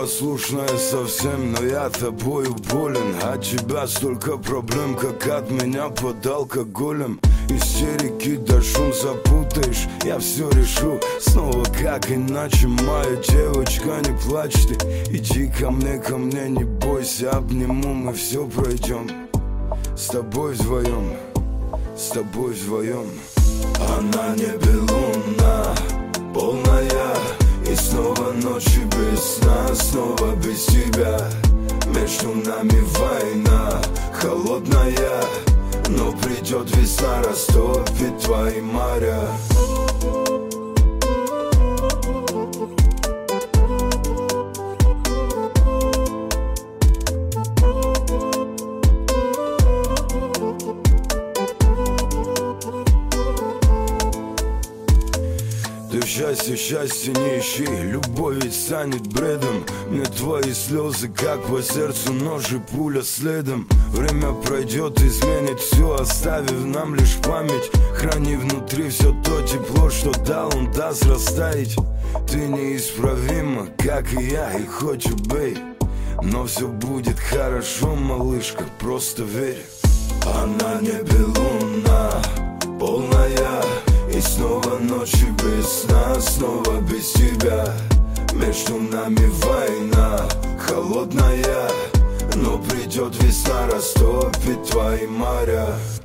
непослушная совсем, но я тобою болен. От тебя столько проблем, как от меня под алкоголем. Истерики да шум запутаешь, я все решу снова как иначе. Моя девочка, не плачь ты, иди ко мне, не бойся. Обниму, мы все пройдем. С тобой вдвоем, с тобой вдвоем. А на небе луна полная, и снова ночи без сна, снова без тебя. Между нами война холодная, но придет весна, растопит твои моря. Ты счастье не ищи, любовь ведь станет бредом. Мне твои слезы как по сердцу нож и пуля следом. Время пройдет, изменит все, оставив нам лишь память. Храни внутри все то тепло, что дал, он даст растаять. Ты неисправима, как и я, и хоть убей, но все будет хорошо, малышка, просто верь. А на небе луна полная, и снова ночи без сна, снова без тебя. Между нами война холодная, но придет весна, растопит твои моря.